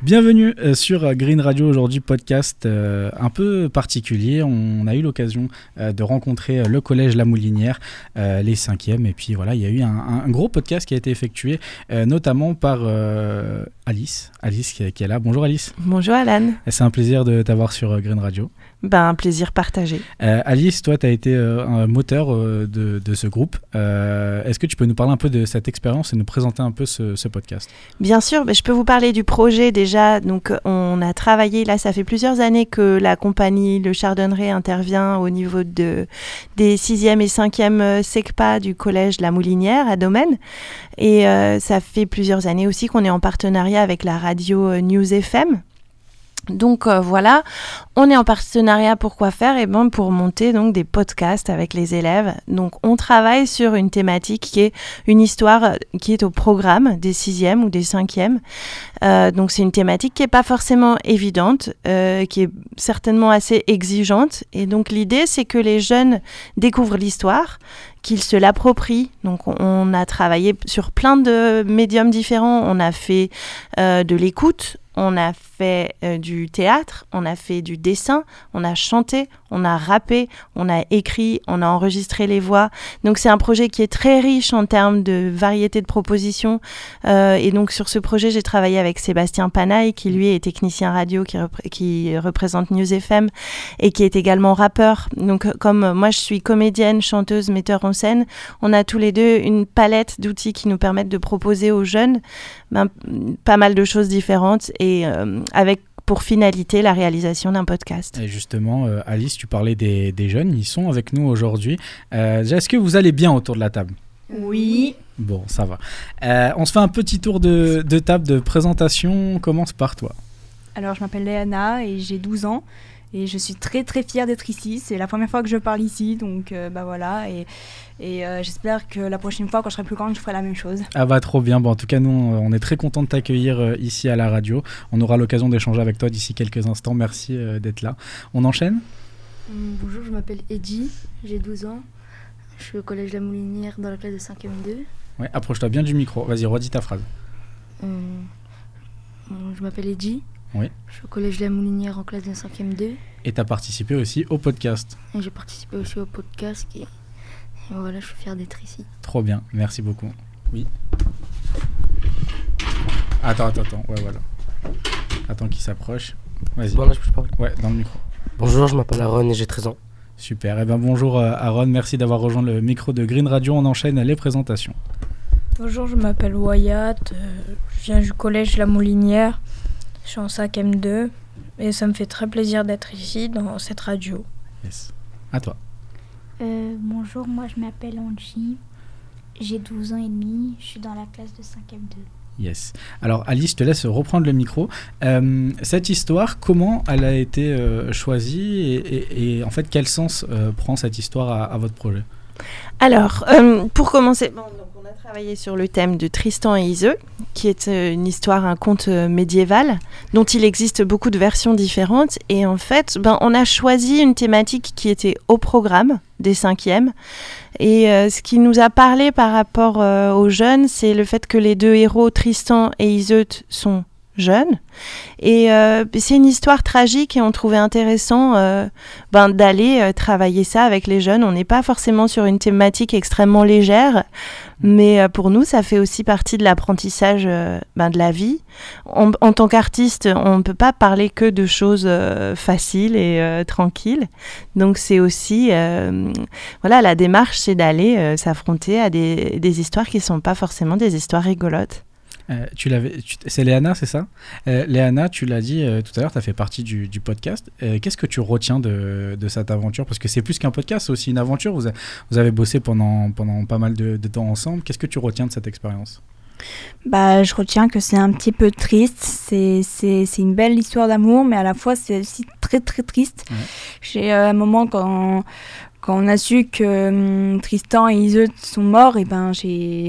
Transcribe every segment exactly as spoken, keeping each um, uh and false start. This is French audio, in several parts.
Bienvenue euh, sur Green Radio, aujourd'hui podcast euh, un peu particulier. On a eu l'occasion euh, de rencontrer le collège La Moulinière, euh, les cinquièmes, et puis voilà, il y a eu un, un gros podcast qui a été effectué euh, notamment par euh, Alice, Alice qui, qui est là. Bonjour Alice. Bonjour Alan. C'est un plaisir de t'avoir sur Green Radio. Ben, un plaisir partagé. Euh, Alice, toi tu as été euh, un moteur euh, de, de ce groupe. Euh, est-ce que tu peux nous parler un peu de cette expérience et nous présenter un peu ce, ce podcast ? Bien sûr, ben, je peux vous parler du projet déjà. Donc on a travaillé, là ça fait plusieurs années que la compagnie Le Chardonneret intervient au niveau de, des sixième et cinquième SECPA du collège La Moulinière à Domaine. Et euh, ça fait plusieurs années aussi qu'on est en partenariat avec la radio News F M. Donc euh, voilà, on est en partenariat pour quoi faire ? Et ben pour monter donc des podcasts avec les élèves. Donc on travaille sur une thématique qui est une histoire qui est au programme des sixièmes ou des cinquièmes. Euh, donc c'est une thématique qui est pas forcément évidente, euh, qui est certainement assez exigeante. Et donc l'idée c'est que les jeunes découvrent l'histoire, qu'ils se l'approprient. Donc on a travaillé sur plein de médiums différents. On a fait euh, de l'écoute. On a fait euh, du théâtre, on a fait du dessin, on a chanté, on a rappé, on a écrit, on a enregistré les voix. Donc c'est un projet qui est très riche en termes de variété de propositions. Euh, et donc sur ce projet, j'ai travaillé avec Sébastien Panaille, qui lui est technicien radio, qui, repré- qui représente News F M et qui est également rappeur. Donc comme moi je suis comédienne, chanteuse, metteur en scène, on a tous les deux une palette d'outils qui nous permettent de proposer aux jeunes ben, pas mal de choses différentes et euh, avec pour finalité la réalisation d'un podcast. Et justement, euh, Alice, tu parlais des, des jeunes, ils sont avec nous aujourd'hui. Euh, déjà, est-ce que vous allez bien autour de la table ? Oui. Bon, ça va. Euh, on se fait un petit tour de, de table de présentation. On commence par toi. Alors, je m'appelle Léana et j'ai douze ans. Et je suis très très fière d'être ici. C'est la première fois que je parle ici, donc euh, bah voilà. Et, et euh, j'espère que la prochaine fois, quand je serai plus grande, je ferai la même chose. Ah bah trop bien. Bon, en tout cas, nous, on est très contents de t'accueillir euh, ici à la radio. On aura l'occasion d'échanger avec toi d'ici quelques instants. Merci euh, d'être là. On enchaîne ? Hum, bonjour, je m'appelle Eddy, j'ai douze ans. Je suis au collège La Moulinière dans la classe de cinquième deux. Ouais, approche-toi bien du micro. Vas-y, redis ta phrase. Hum, je m'appelle Eddy. Oui. Je suis au collège La Moulinière en classe de cinquième deux. Et tu as participé aussi au podcast. Et j'ai participé aussi au podcast et, et voilà, je suis fière d'être ici. Trop bien, merci beaucoup. Oui. Attends, attends, attends, ouais, voilà. Attends qu'il s'approche. Vas-y. Bon, là, je peux parler. Ouais, dans le micro. Bonjour, je m'appelle Aaron et j'ai treize ans. Super, eh ben bonjour euh, Aaron, merci d'avoir rejoint le micro de Green Radio. On enchaîne les présentations. Bonjour, je m'appelle Wyatt, euh, je viens du collège La Moulinière. Je suis en cinquième deux et ça me fait très plaisir d'être ici dans cette radio. Yes. À toi. Euh, bonjour, moi je m'appelle Angie, j'ai douze ans et demi, je suis dans la classe de cinquième deux. Yes. Alors Alice, je te laisse reprendre le micro. Euh, cette histoire, comment elle a été euh, choisie et, et, et en fait quel sens euh, prend cette histoire à, à votre projet ? Alors, euh, pour commencer, bon, donc on a travaillé sur le thème de Tristan et Iseult, qui est euh, une histoire, un conte euh, médiéval, dont il existe beaucoup de versions différentes. Et en fait, ben, on a choisi une thématique qui était au programme des cinquièmes. Et euh, ce qui nous a parlé par rapport euh, aux jeunes, c'est le fait que les deux héros, Tristan et Iseult, sont jeunes. Et euh, c'est une histoire tragique et on trouvait intéressant euh, ben, d'aller euh, travailler ça avec les jeunes. On n'est pas forcément sur une thématique extrêmement légère, mais euh, pour nous, ça fait aussi partie de l'apprentissage euh, ben, de la vie. On, en tant qu'artiste, on ne peut pas parler que de choses euh, faciles et euh, tranquilles. Donc c'est aussi, euh, voilà, la démarche, c'est d'aller euh, s'affronter à des, des histoires qui ne sont pas forcément des histoires rigolotes. Euh, tu l'avais, tu, c'est Léana, c'est ça ? euh, Léana, tu l'as dit euh, tout à l'heure, tu as fait partie du, du podcast. Euh, qu'est-ce que tu retiens de, de cette aventure ? Parce que c'est plus qu'un podcast, c'est aussi une aventure. Vous, a, vous avez bossé pendant, pendant pas mal de, de temps ensemble. Qu'est-ce que tu retiens de cette expérience ? Bah, je retiens que c'est un petit peu triste. C'est, c'est, c'est une belle histoire d'amour, mais à la fois c'est aussi très très triste. Ouais. J'ai euh, un moment quand, quand on a su que hum, Tristan et Iseult sont morts, et ben j'ai...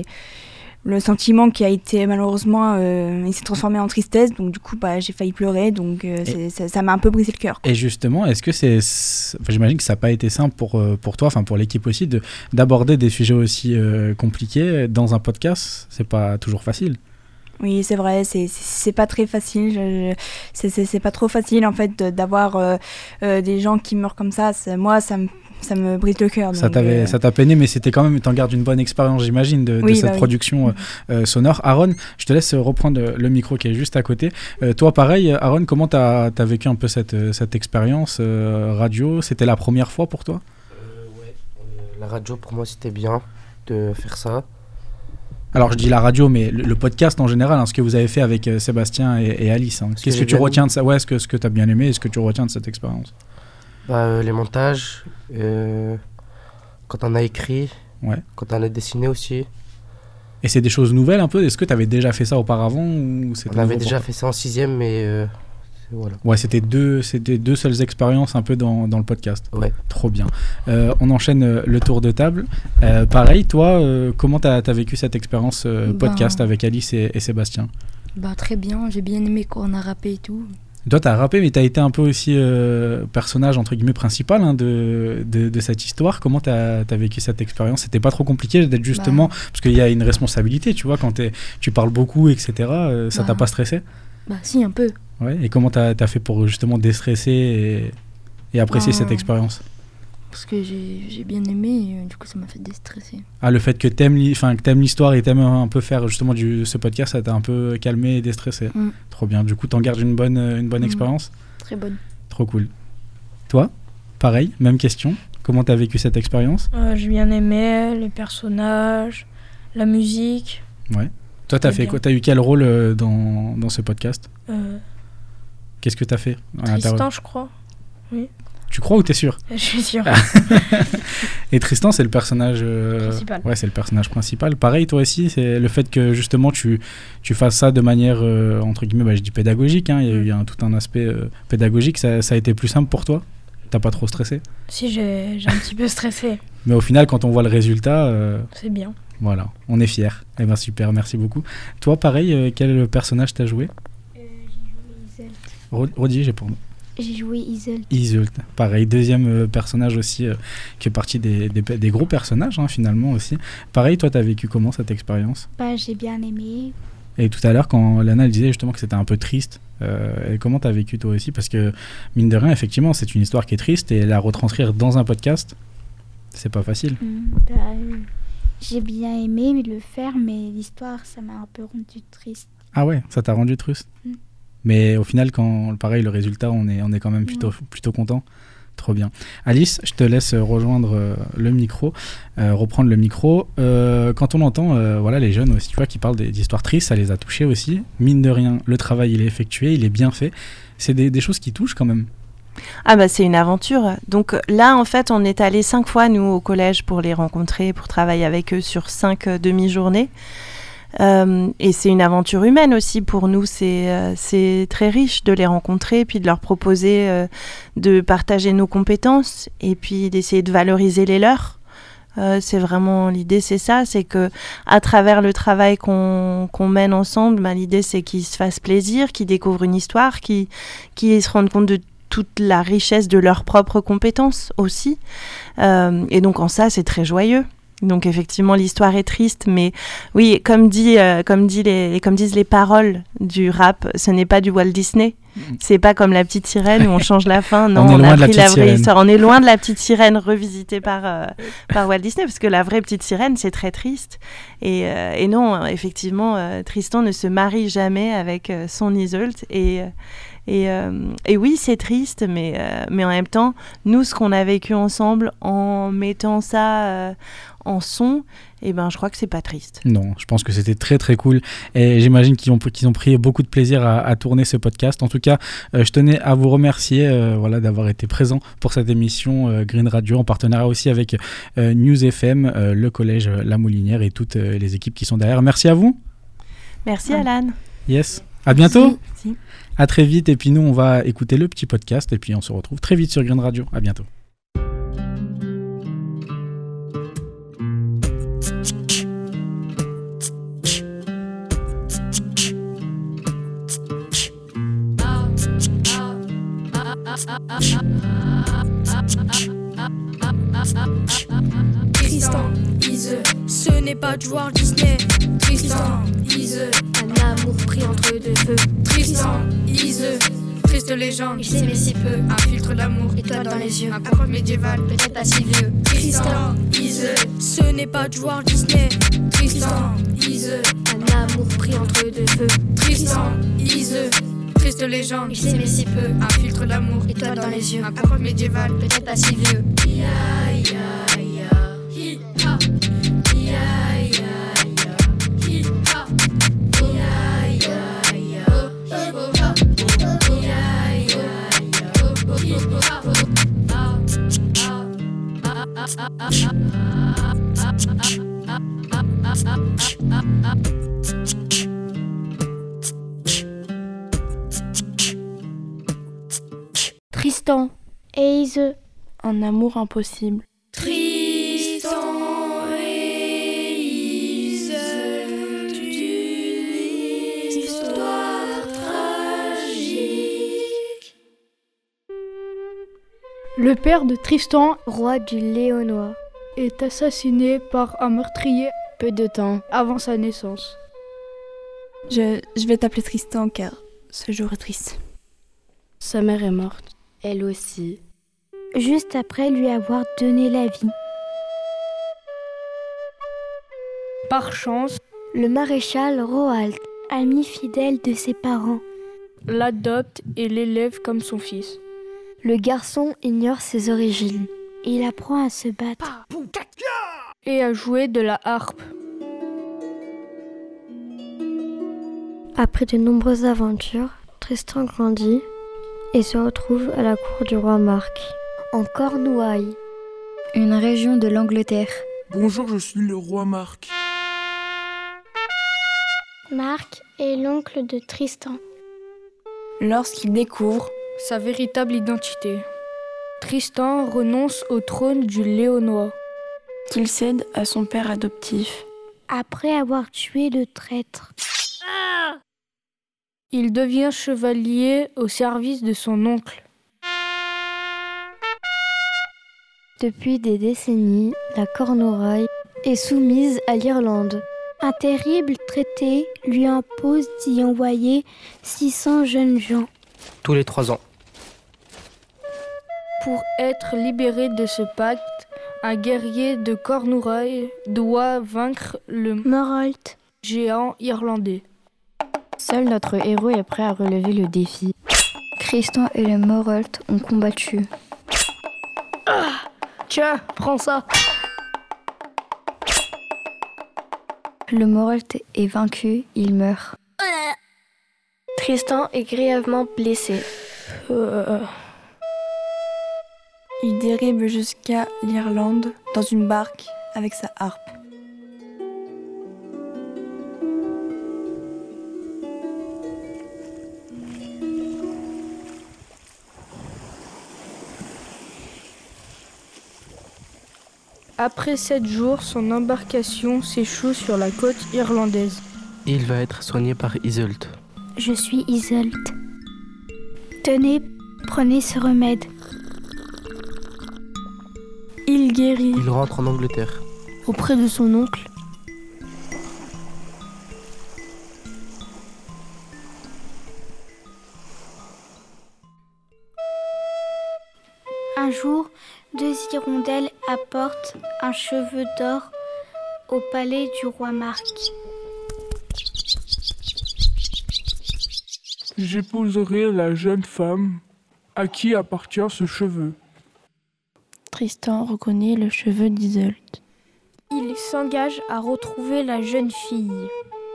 le sentiment qui a été malheureusement, euh, il s'est transformé en tristesse, donc du coup bah, j'ai failli pleurer, donc euh, c'est, ça, ça m'a un peu brisé le cœur. Et justement, est-ce que c'est, c'est enfin, j'imagine que ça n'a pas été simple pour, pour toi, enfin pour l'équipe aussi, de, d'aborder des sujets aussi euh, compliqués dans un podcast, c'est pas toujours facile. Oui, c'est vrai, c'est, c'est, c'est pas très facile. Je, je, c'est, c'est, c'est pas trop facile en fait de, d'avoir euh, euh, des gens qui meurent comme ça. C'est, moi, ça me, ça me brise le cœur. Ça, donc, euh... ça t'a peiné, mais c'était quand même, t'en gardes une bonne expérience, j'imagine, de, oui, de cette bah production oui. euh, sonore. Aaron, je te laisse reprendre le micro qui est juste à côté. Euh, toi, pareil, Aaron, comment t'as, t'as vécu un peu cette, cette expérience euh, radio? C'était la première fois pour toi? euh, Ouais, euh, la radio pour moi c'était bien de faire ça. Alors je dis la radio, mais le, le podcast en général, hein, ce que vous avez fait avec euh, Sébastien et, et Alice. Hein. Qu'est-ce que, que tu retiens de ça? Ouais, ce que, ce que tu as bien aimé, est-ce que tu retiens de cette expérience? Bah, euh, les montages, euh, quand on a écrit, ouais. Quand on a dessiné aussi. Et c'est des choses nouvelles un peu? Est-ce que tu avais déjà fait ça auparavant ou On avait déjà fait ça en sixième, mais euh, voilà. Ouais, c'était deux, c'était deux seules expériences un peu dans, dans le podcast. Ouais. Trop bien. Euh, on enchaîne euh, le tour de table. Euh, pareil, toi, euh, comment tu as vécu cette expérience euh, podcast bah, avec Alice et, et Sébastien? Bah très bien, j'ai bien aimé quand on a rappé et tout. Toi, tu as rappé, mais tu as été un peu aussi euh, personnage, entre guillemets, principal hein, de, de, de cette histoire. Comment tu as vécu cette expérience? C'était pas trop compliqué d'être justement... Bah, parce qu'il y a une responsabilité, tu vois, quand tu parles beaucoup, et cetera. Euh, ça bah, t'a pas stressé? Bah si, un peu. Ouais, et comment tu as fait pour justement déstresser et, et apprécier bah, cette expérience? Parce que j'ai bien aimé et euh, du coup ça m'a fait déstresser. Ah, le fait que t'aimes li, l'histoire et t'aimes un peu faire justement du, ce podcast, ça t'a un peu calmé et déstressé. Mm. Trop bien. Du coup, t'en gardes une bonne, une bonne mm. expérience? Très bonne. Trop cool. Toi, pareil, même question. Comment t'as vécu cette expérience? euh, J'ai bien aimé les personnages, la musique. Ouais. Toi, t'as fait bien. Quoi? T'as eu quel rôle euh, dans, dans ce podcast? euh, Qu'est-ce que t'as fait? Tristan, je crois. Oui. Tu crois ou t'es sûr? Je suis sûr. Et Tristan, c'est le personnage euh... principal. Ouais, c'est le personnage principal. Pareil, toi aussi, c'est le fait que justement tu, tu fasses ça de manière euh, entre guillemets, bah, je dis pédagogique. Hein, il y a eu un, tout un aspect euh, pédagogique. Ça, ça a été plus simple pour toi? T'as pas trop stressé? Si, j'ai un petit peu stressé. Mais au final, quand on voit le résultat, euh, c'est bien. Voilà, on est fiers. Eh ben super, merci beaucoup. Toi, pareil, euh, quel personnage t'as joué? euh, J'ai joué Iseult. Rodi, j'ai pour nous. J'ai joué Iseult. Iseult, pareil, deuxième euh, personnage aussi, euh, qui fait partie des, des, des gros personnages hein, finalement aussi. Pareil, toi, t'as vécu comment cette expérience? Bah, j'ai bien aimé. Et tout à l'heure, quand Lana elle disait justement que c'était un peu triste, euh, et comment t'as vécu toi aussi? Parce que mine de rien, effectivement, c'est une histoire qui est triste et la retranscrire dans un podcast, c'est pas facile. Mmh, bah, euh, j'ai bien aimé le faire, mais l'histoire, ça m'a un peu rendu triste. Ah ouais, ça t'a rendu triste? Mmh. Mais au final, quand pareil, le résultat, on est, on est quand même plutôt, plutôt content. Trop bien. Alice, je te laisse rejoindre euh, le micro, euh, reprendre le micro. Euh, quand on entend euh, voilà, les jeunes aussi, tu vois, qui parlent d'histoires tristes, ça les a touchés aussi. Mine de rien, le travail, il est effectué, il est bien fait. C'est des, des choses qui touchent quand même. Ah bah c'est une aventure. Donc là, en fait, on est allés cinq fois, nous, au collège pour les rencontrer, pour travailler avec eux sur cinq euh, demi-journées. Euh, et c'est une aventure humaine aussi pour nous, c'est euh, c'est très riche de les rencontrer, puis de leur proposer euh, de partager nos compétences et puis d'essayer de valoriser les leurs. Euh, c'est vraiment l'idée, c'est ça, c'est que à travers le travail qu'on qu'on mène ensemble, bah, l'idée c'est qu'ils se fassent plaisir, qu'ils découvrent une histoire, qu'ils qu'ils se rendent compte de toute la richesse de leurs propres compétences aussi. Euh, et donc en ça, c'est très joyeux. Donc effectivement, l'histoire est triste, mais oui, comme, dit, euh, comme, dit les, comme disent les paroles du rap, ce n'est pas du Walt Disney. Mmh. C'est pas comme La Petite Sirène où on change la fin. Non, on, on a pris la, la vraie histoire. On est loin de La Petite Sirène revisitée par, euh, par Walt Disney, parce que la vraie Petite Sirène, c'est très triste. Et, euh, et non, effectivement, euh, Tristan ne se marie jamais avec euh, son Iseult. Et... Euh, Et, euh, et oui, c'est triste, mais, euh, mais en même temps, nous, ce qu'on a vécu ensemble en mettant ça euh, en son, eh ben, je crois que c'est pas triste. Non, je pense que c'était très très cool. Et j'imagine qu'ils ont, qu'ils ont pris beaucoup de plaisir à, à tourner ce podcast. En tout cas, euh, je tenais à vous remercier euh, voilà, d'avoir été présent pour cette émission euh, Green Radio, en partenariat aussi avec euh, News F M, euh, le collège La Moulinière et toutes euh, les équipes qui sont derrière. Merci à vous. Merci ouais. Alan. Yes. À bientôt. Merci. À très vite, et puis nous on va écouter le petit podcast et puis on se retrouve très vite sur Green Radio. À bientôt. Tristan, Iseult, ce n'est pas du Walt Disney. Tristan, Iseult, amour pris entre deux feux. Tristan, Iseux, triste légende, il s'aimait si peu. Un filtre d'amour, étoile dans les yeux. Un conte médiéval, peut-être pas si vieux. Tristan, Iseux, ce n'est pas du Walt Disney. Tristan, Iseux, un amour pris entre deux feux. Tristan, Iseux, triste légende, il s'aimait si peu. Un filtre d'amour, étoile dans les yeux. Un conte médiéval, peut-être pas si vieux. Ya, ya, ya. Hi, ha. Ya, ya, ya. Hi, ha. Ya, ya, ya. Oh, oh, ha. Ya, ya, ya. Oh, oh, ha. Ah, ah, ah, ah, ah, ah, ah, ah, ah. Tristan et Iseux. Un amour impossible. Tristan et Iseux d'une histoire tragique. Le père de Tristan, roi du Léonois, est assassiné par un meurtrier peu de temps avant sa naissance. Je, je vais t'appeler Tristan car ce jour est triste. Sa mère est morte. Elle aussi. Juste après lui avoir donné la vie. Par chance, le maréchal Roald, ami fidèle de ses parents, l'adopte et l'élève comme son fils. Le garçon ignore ses origines. Il apprend à se battre et à jouer de la harpe. Après de nombreuses aventures, Tristan grandit et se retrouve à la cour du roi Marc, en Cornouailles, une région de l'Angleterre. Bonjour, je suis le roi Marc. Marc est l'oncle de Tristan. Lorsqu'il découvre sa véritable identité, Tristan renonce au trône du Léonois, qu'il cède à son père adoptif. Après avoir tué le traître, il devient chevalier au service de son oncle. Depuis des décennies, la Cornouaille est soumise à l'Irlande. Un terrible traité lui impose d'y envoyer six cents jeunes gens. Tous les trois ans. Pour être libéré de ce pacte, un guerrier de Cornouailles doit vaincre le Morholt, géant irlandais. Seul notre héros est prêt à relever le défi. Tristan et le Morholt ont combattu. Ah, tiens, prends ça. Le Morholt est vaincu, il meurt. Tristan est grièvement blessé. Euh... Il dérive jusqu'à l'Irlande dans une barque avec sa harpe. Après sept jours, son embarcation s'échoue sur la côte irlandaise. Il va être soigné par Iseult. Je suis Iseult. Tenez, prenez ce remède. Il guérit. Il rentre en Angleterre. Auprès de son oncle. Un jour, deux hirondelles apportent un cheveu d'or au palais du roi Marc. J'épouserai la jeune femme à qui appartient ce cheveu. Tristan reconnaît le cheveu d'Iseult. Il s'engage à retrouver la jeune fille.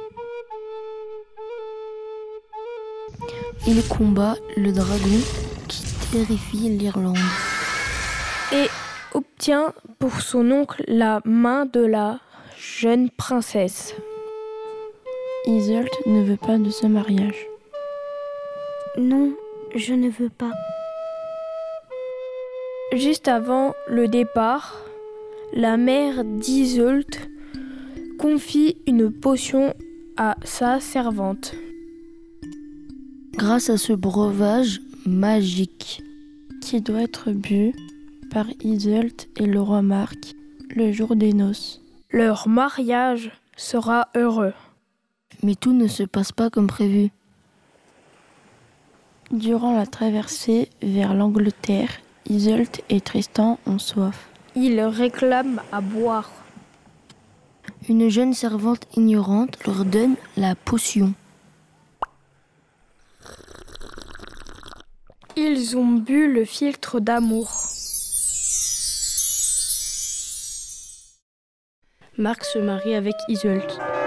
Il combat le dragon qui terrifie l'Irlande. Et obtient pour son oncle la main de la jeune princesse. Iseult ne veut pas de ce mariage. Non, je ne veux pas. Juste avant le départ, la mère d'Iseult confie une potion à sa servante. Grâce à ce breuvage magique qui doit être bu par Iseult et le roi Marc le jour des noces. Leur mariage sera heureux. Mais tout ne se passe pas comme prévu. Durant la traversée vers l'Angleterre, Iseult et Tristan ont soif. Ils réclament à boire. Une jeune servante ignorante leur donne la potion. Ils ont bu le filtre d'amour. Marc se marie avec Iseult.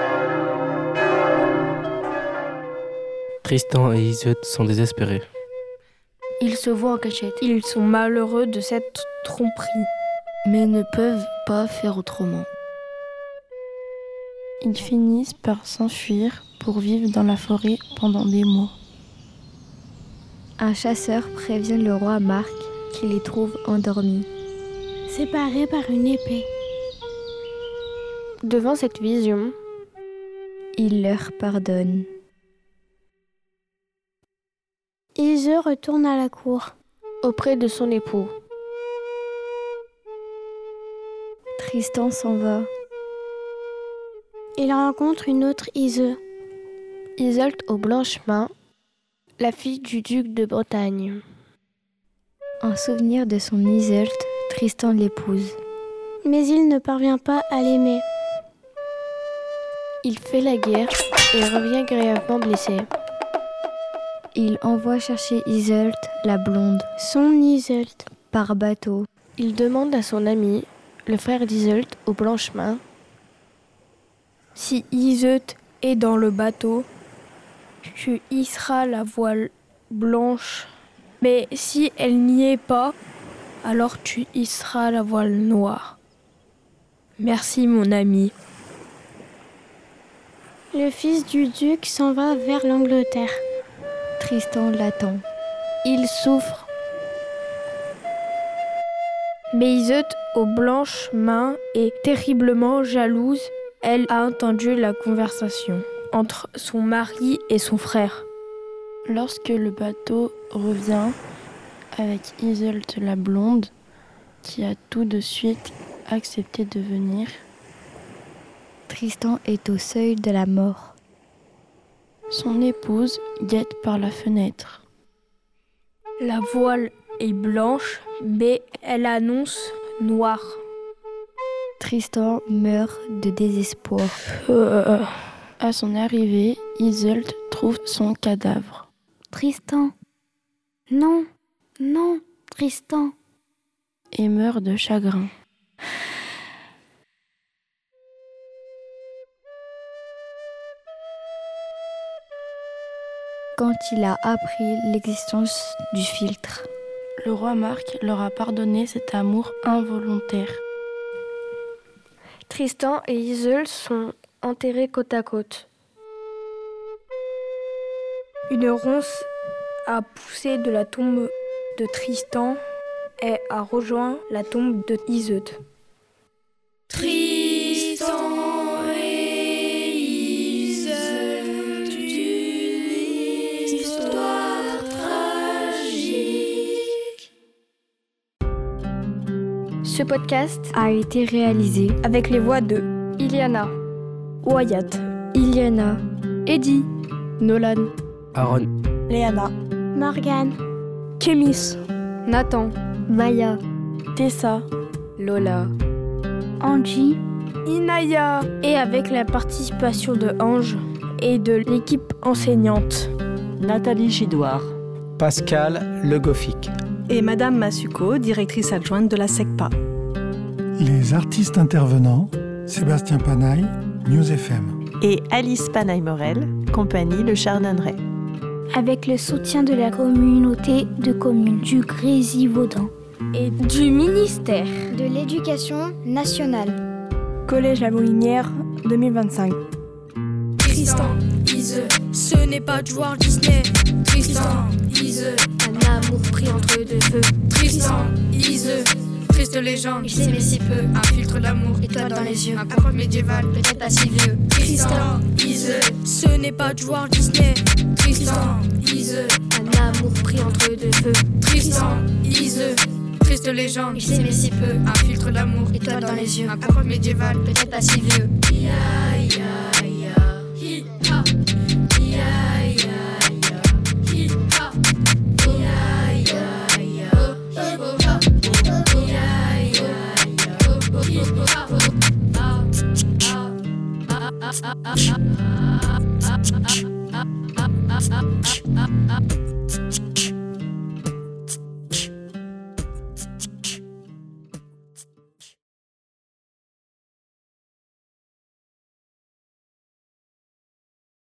Tristan et Iseult sont désespérés. Ils se voient en cachette. Ils sont malheureux de cette tromperie. Mais ne peuvent pas faire autrement. Ils finissent par s'enfuir pour vivre dans la forêt pendant des mois. Un chasseur prévient le roi Marc qu'il les trouve endormis, séparés par une épée. Devant cette vision, il leur pardonne. Ise retourne à la cour, auprès de son époux. Tristan s'en va. Il rencontre une autre Ise. Iseult aux blanches mains, la fille du duc de Bretagne. En souvenir de son Iseult, Tristan l'épouse. Mais il ne parvient pas à l'aimer. Il fait la guerre et revient grièvement blessé. Il envoie chercher Iseult, la blonde, son Iseult, par bateau. Il demande à son ami, le frère d'Iseult aux blanches mains, si Iseult est dans le bateau, tu hisseras la voile blanche. Mais si elle n'y est pas, alors tu hisseras la voile noire. Merci mon ami. Le fils du duc s'en va vers l'Angleterre. Tristan l'attend. Il souffre. Mais Iseult, aux blanches mains, est terriblement jalouse. Elle a entendu la conversation entre son mari et son frère. Lorsque le bateau revient avec Iseult la blonde, qui a tout de suite accepté de venir, Tristan est au seuil de la mort. Son épouse guette par la fenêtre. La voile est blanche, mais elle annonce noire. Tristan meurt de désespoir. Euh, à son arrivée, Iseult trouve son cadavre. Tristan. Non, non, Tristan. Et meurt de chagrin. Quand il a appris l'existence du filtre, le roi Marc leur a pardonné cet amour involontaire. Tristan et Iseult sont enterrés côte à côte. Une ronce a poussé de la tombe de Tristan et a rejoint la tombe de Iseult. Tristan et Iseult, une histoire tragique. Ce podcast a été réalisé avec les voix de Iliana, Wyatt, Iliana, Eddie, Nolan, Aaron, Léana, Morgane, Kémis, Nathan, Maya, Tessa, Lola, Angie, Inaya, et avec la participation de Ange et de l'équipe enseignante. Nathalie Gidoire, Pascal Le Goffic et Madame Masuko, directrice adjointe de la SECPA. Les artistes intervenants, Sébastien Panaille, News F M. Et Alice Panaille-Morel, compagnie Le Chardonneret. Avec le soutien de la communauté de communes du Grésivaudan. Et du ministère de l'Éducation nationale. Collège La Molinière deux mille vingt-cinq. Tristan, Ise, ce n'est pas du Walt Disney. Tristan, Ise, un amour pris entre deux feux. Tristan, Ise, triste légende, je t'aimais si peu. Un filtre d'amour, étoile dans les yeux. Un conte médiéval, peut-être pas si vieux. Tristan, Ise, ce n'est pas du Walt Disney. Tristan, Ise, un amour pris entre deux feux. Tristan, Ise, triste légende, je t'aimais si peu. Un filtre d'amour, étoile dans les yeux. Un conte médiéval, peut-être pas si vieux. Ya, ya, ya. hop, yeah, yeah, yeah. Hip hop, yeah, yeah, yeah. Hip hop, yeah, yeah, yeah. Hip hop, ah, ah, ah, ah, ah, ah, ah, ah, ah, ah, ah.